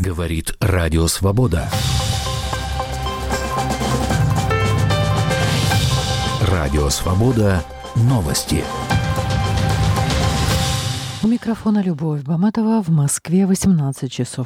Говорит Радио Свобода. Радио Свобода. Новости. У микрофона Любовь Баматова. В Москве 18 часов.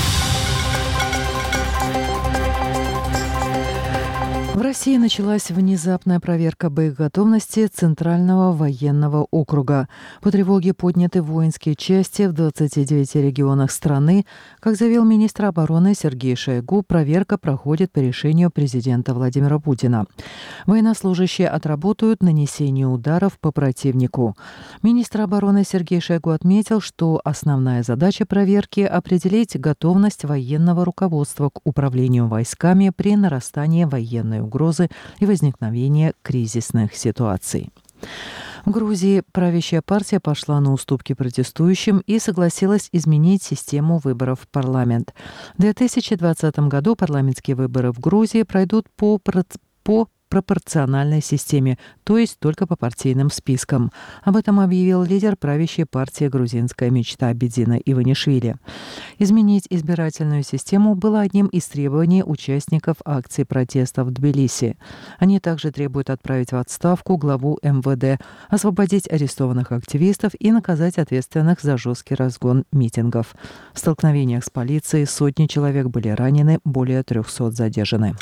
В России началась внезапная проверка боеготовности Центрального военного округа. По тревоге подняты воинские части в 29 регионах страны. Как заявил министр обороны Сергей Шойгу, проверка проходит по решению президента Владимира Путина. Военнослужащие отработают нанесение ударов по противнику. Министр обороны Сергей Шойгу отметил, что основная задача проверки – определить готовность военного руководства к управлению войсками при нарастании военной угрозы и возникновения кризисных ситуаций. В Грузии правящая партия пошла на уступки протестующим и согласилась изменить систему выборов в парламент. В 2020 году парламентские выборы в Грузии пройдут по пропорциональной системе, то есть только по партийным спискам. Об этом объявил лидер правящей партии «Грузинская мечта» Бедина Иванишвили. Изменить избирательную систему было одним из требований участников акции протеста в Тбилиси. Они также требуют отправить в отставку главу МВД, освободить арестованных активистов и наказать ответственных за жесткий разгон митингов. В столкновениях с полицией сотни человек были ранены, более 300 задержаны.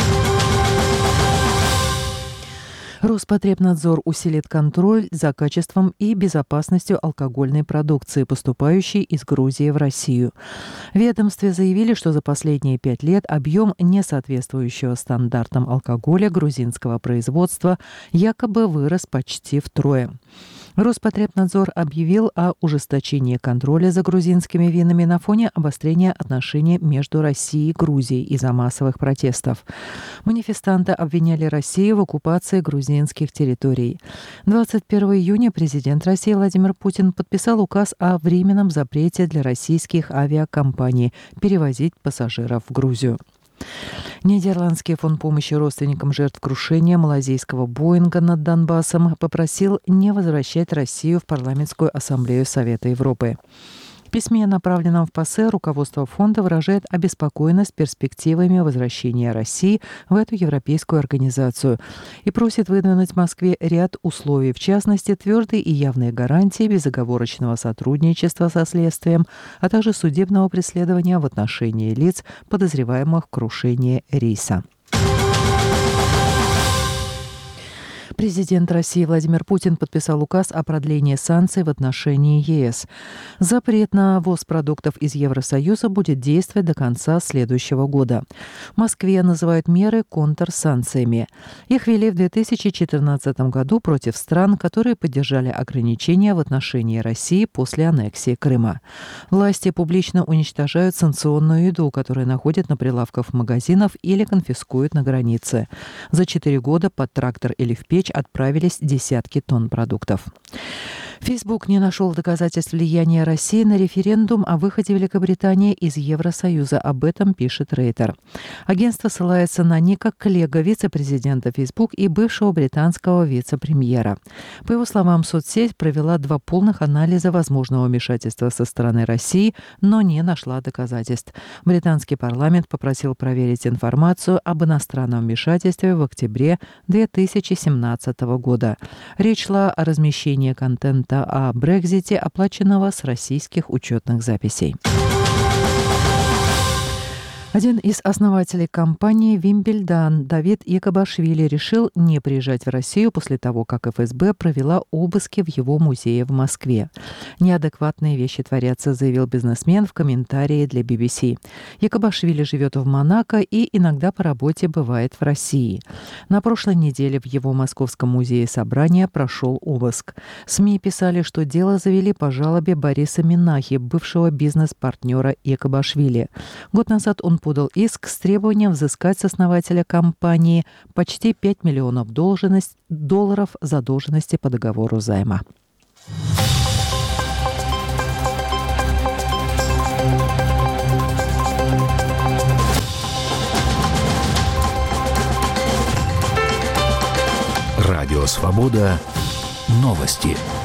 Роспотребнадзор усилит контроль за качеством и безопасностью алкогольной продукции, поступающей из Грузии в Россию. В ведомстве заявили, что за последние 5 лет объем несоответствующего стандартам алкоголя грузинского производства якобы вырос почти втрое. Роспотребнадзор объявил о ужесточении контроля за грузинскими винами на фоне обострения отношений между Россией и Грузией из-за массовых протестов. Манифестанты обвиняли Россию в оккупации грузинских территорий. 21 июня президент России Владимир Путин подписал указ о временном запрете для российских авиакомпаний перевозить пассажиров в Грузию. Нидерландский фонд помощи родственникам жертв крушения малазийского Боинга над Донбассом попросил не возвращать Россию в парламентскую ассамблею Совета Европы. В письме, направленном в ПАСЕ, руководство фонда выражает обеспокоенность перспективами возвращения России в эту европейскую организацию и просит выдвинуть Москве ряд условий, в частности, твердые и явные гарантии безоговорочного сотрудничества со следствием, а также судебного преследования в отношении лиц, подозреваемых в крушении рейса. Президент России Владимир Путин подписал указ о продлении санкций в отношении ЕС. Запрет на ввоз продуктов из Евросоюза будет действовать до конца следующего года. В Москве называют меры контрсанкциями. Их ввели в 2014 году против стран, которые поддержали ограничения в отношении России после аннексии Крыма. Власти публично уничтожают санкционную еду, которую находят на прилавках магазинов или конфискуют на границе. За 4 года под трактор или в печь отправились десятки тонн продуктов. Facebook не нашел доказательств влияния России на референдум о выходе Великобритании из Евросоюза. Об этом пишет Рейтер. Агентство ссылается на Ника Клега, вице-президента Facebook и бывшего британского вице-премьера. По его словам, соцсеть провела 2 полных анализа возможного вмешательства со стороны России, но не нашла доказательств. Британский парламент попросил проверить информацию об иностранном вмешательстве в октябре 2017 года. Речь шла о размещении контента о Брексите, оплаченного с российских учетных записей. Один из основателей компании «Вимбельдан» Давид Якобашвили решил не приезжать в Россию после того, как ФСБ провела обыски в его музее в Москве. «Неадекватные вещи творятся», заявил бизнесмен в комментарии для BBC. Якобашвили живет в Монако и иногда по работе бывает в России. На прошлой неделе в его московском музее собрания прошел обыск. СМИ писали, что дело завели по жалобе Бориса Минахи, бывшего бизнес-партнера Якобашвили. Год назад он подал иск с требованием взыскать с основателя компании почти $5 миллионов задолженности по договору займа. Радио Свобода. Новости.